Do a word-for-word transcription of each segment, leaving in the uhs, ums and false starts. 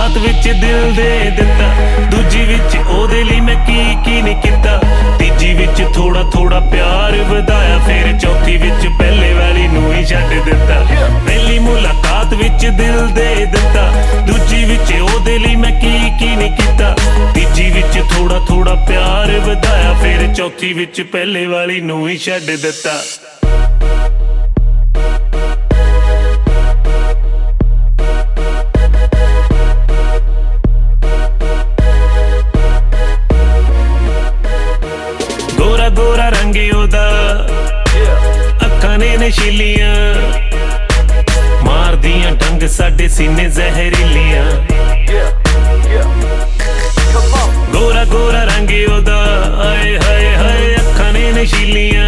ਮੁਲਾਕਾਤ ਵਿੱਚ ਦਿਲ ਦੇ ਦਿੱਤਾ, ਦੂਜੀ ਵਿੱਚ ਉਹਦੇ ਲਈ ਮੈਂ ਕੀ ਕੀ ਨਹੀਂ ਕੀਤਾ, ਤੀਜੀ ਵਿੱਚ ਥੋੜਾ ਥੋੜਾ ਪਿਆਰ ਵਧਾਇਆ, ਫਿਰ ਚੌਥੀ ਵਿੱਚ ਪਹਿਲੇ ਵਾਲੀ ਨੂੰ ਹੀ ਛੱਡ ਦਿੱਤਾ। ਪਹਿਲੀ ਮੁਲਾਕਾਤ ਵਿੱਚ ਦਿਲ ਦੇ ਦਿੱਤਾ, ਦੂਜੀ ਵਿੱਚ ਉਹਦੇ ਲਈ ਮੈਂ ਕੀ ਕੀ ਨਹੀਂ ਕੀਤਾ, ਤੀਜੀ ਵਿੱਚ ਥੋੜਾ ਥੋੜਾ ਪਿਆਰ ਵਧਾਇਆ, ਫਿਰ ਚੌਥੀ ਵਿੱਚ ਪਹਿਲੇ ਵਾਲੀ ਨੂੰ ਹੀ ਛੱਡ ਦਿੱਤਾ। ਗੋਰਾ ਗੋਰਾ ਰੰਗ ਉਹਦਾ, ਅੱਖਾਂ ਨੇ ਨਸ਼ੀਲੀਆਂ, ਮਾਰਦੀਆਂ ਡੰਗ ਸਾਡੇ ਸੀਨੇ ਜ਼ਹਿਰੀਲੀਆਂ। ਗੋਰਾ ਗੋਰਾ ਰੰਗ ਉਹਦਾ, ਆਏ ਹਾਏ ਹਾਏ ਅੱਖਾਂ ਨੇ ਨਸ਼ੀਲੀਆਂ,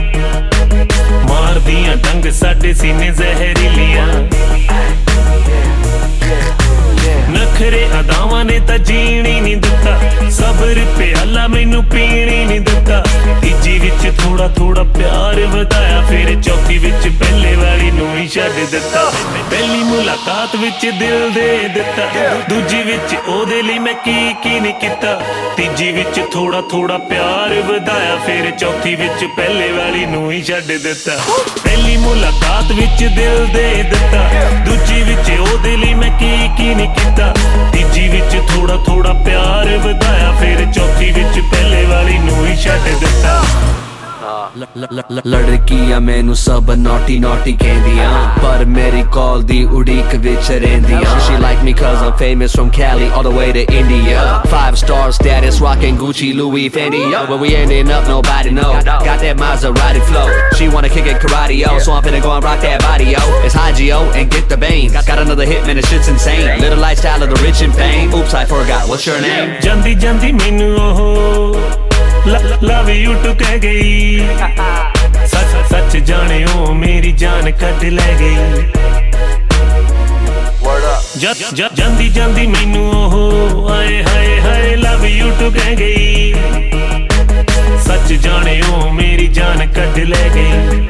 ਮਾਰਦੀਆਂ ਡੰਗ ਸਾਡੇ ਸੀਨੇ ਜ਼ਹਿਰੀਲੀਆਂ। ਨਖਰੇ ਅਦਾਵਾਂ ਨੇ ਤਾਂ ਜੀਣੀ ਨਹੀਂ ਦਿੱਤਾ, ਸਬਰ ਪਿਆਲਾ ਮੈਨੂੰ ਪੀਣੀ ਨਹੀਂ ਦਿੱਤਾ, ਤੀਜੀ ਵਿੱਚ ਥੋੜਾ ਥੋੜਾ ਪਿਆਰ ਵਧਾਇਆ, ਫਿਰ ਚੌਥੀ ਵਿੱਚ ਪਹਿਲੇ ਵਾਲੀ ਨੂੰ ਹੀ ਛੱਡ ਦਿੱਤਾ। ਪਹਿਲੀ ਮੁਲਾਕਾਤ ਵਿੱਚ ਦਿਲ ਦੇ ਦਿੱਤਾ, ਦੂਜੀ ਵਿੱਚ ਉਹਦੇ ਲਈ ਮੈਂ ਕੀ ਕੀ ਨਹੀਂ ਕੀਤਾ, ਤੀਜੀ ਵਿੱਚ ਥੋੜਾ ਥੋੜਾ ਪਿਆਰ ਵਧਾਇਆ, ਫਿਰ ਚੌਥੀ ਵਿੱਚ ਪਹਿਲੇ ਵਾਲੀ ਨੂੰ ਹੀ ਛੱਡ ਦਿੱਤਾ। ਪਹਿਲੀ ਮੁਲਾਕਾਤ ਵਿੱਚ ਦਿਲ ਦੇ ਦਿੱਤਾ, ਦੂਜੀ ਵਿੱਚ ਉਹਦੇ ਲਈ ਮੈਂ ਕੀ ਕੀ ਨਹੀਂ ਕੀਤਾ, ਤੀਜੀ ਵਿੱਚ ਥੋੜਾ ਥੋੜਾ ਪਿਆਰ ਵਧਾਇਆ, ਫਿਰ ਚੌਥੀ ਵਿੱਚ ਪਹਿਲੇ ਵਾਲੀ ਨੂੰ ਹੀ ਛੱਡ ਦਿੱਤਾ। ਲੜਕੀਆਂ ਮੈਨੂੰ ਸਭ ਨੌਟੀ ਨੌਟੀ ਕਹਿੰਦੀਆਂ, ਪਰ ਮੇਰੀ ਕਾਲ ਦੀ ਉਡੀਕ ਵਿੱਚ ਰਹਿੰਦੀਆਂ। She like me cause I'm famous from Cali all the way to India, five star status rocking Gucci, Louis, Fendi. Yo, when we ending up nobody know, got that Maserati flow. She wanna kick it karate, yo, so I'm finna go and rock that body, yo. It's high G O and get the bangs, got another hit man, this shit's insane. Little lifestyle of the rich and fame. Oops, I forgot, what's your name? ਜਾਂਦੀ ਜਾਂਦੀ ਮੈਨੂੰ ਉਹ love you to ਕਹਿ ਗਈ, ਸੱਚ ਸੱਚ ਜਾਣਿਓ ਮੇਰੀ ਜਾਨ ਕੱਢ ਲੈ ਗਈ। ਜਾਂਦੀ ਜਾਂਦੀ ਮੈਨੂੰ ਉਹ ਆਏ ਹਾਏ ਹਾਏ ਲਵ ਯੂ ਟੂ ਕਹਿ ਗਈ, ਸੱਚ ਜਾਣਿਓ ਮੇਰੀ ਜਾਨ ਕੱਢ ਲੈ ਗਈ।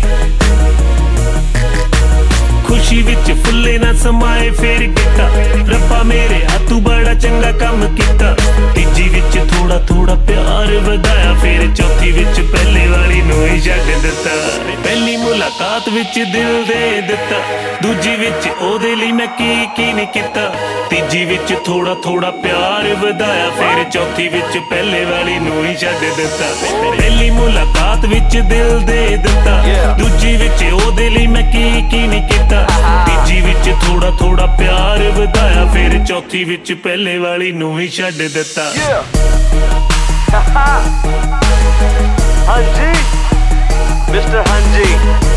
ਖੁਸ਼ੀ ਵਿੱਚ ਫੁੱਲੇ ਨਾ ਸਮਾਏ ਫਿਰ ਕੀਤਾ, ਰੱਬਾ ਮੇਰੇ ਹੱਥੋਂ ਬੜਾ ਚੰਗਾ ਕੰਮ ਕੀਤਾ, ਤੀਜੀ ਵਿੱਚ ਥੋੜਾ ਥੋੜਾ ਪਿਆਰ ਵਧਾਇਆ, ਫਿਰ ਚੌਥੀ ਵਿੱਚ ਪਹਿਲੇ ਵਾਲੀ ਨੂੰ ਹੀ ਛੱਡ ਦਿੱਤਾ। ਪਹਿਲੀ ਮੁਲਾਕਾਤ ਵਿੱਚ ਦਿਲ ਦੇ ਦਿੱਤਾ, ਦੂਜੀ ਵਿੱਚ ਉਹਦੇ ਲਈ ਮੈਂ ਕੀ ਕੀ ਨਹੀਂ ਕੀਤਾ, ਤੀਜੀ ਵਿੱਚ ਥੋੜਾ ਥੋੜਾ ਪਿਆਰ ਵਧਾਇਆ, ਫਿਰ ਚੌਥੀ ਵਿੱਚ ਪਹਿਲੇ ਵਾਲੀ ਨੂੰ ਹੀ ਛੱਡ ਦਿੱਤਾ। ਪਹਿਲੀ ਮੁਲਾਕਾਤ ਵਿੱਚ ਦਿਲ ਦੇ ਦਿੱਤਾ, ਦੂਜੀ ਵਿੱਚ ਉਹਦੇ ਲਈ ਮੈਂ ਕੀ ਕੀ ਨਹੀਂ ਕੀਤਾ, ਤੀਜੀ ਵਿੱਚ ਥੋੜਾ ਥੋੜਾ ਪਿਆਰ ਵਧਾਇਆ, ਫਿਰ ਚੌਥੀ ਵਿੱਚ ਪਹਿਲੇ ਵਾਲੀ ਨੂੰ ਹੀ ਛੱਡ ਦਿੱਤਾ। ਹਾਂਜੀ ਮਿਸਟਰ ਹਾਂਜੀ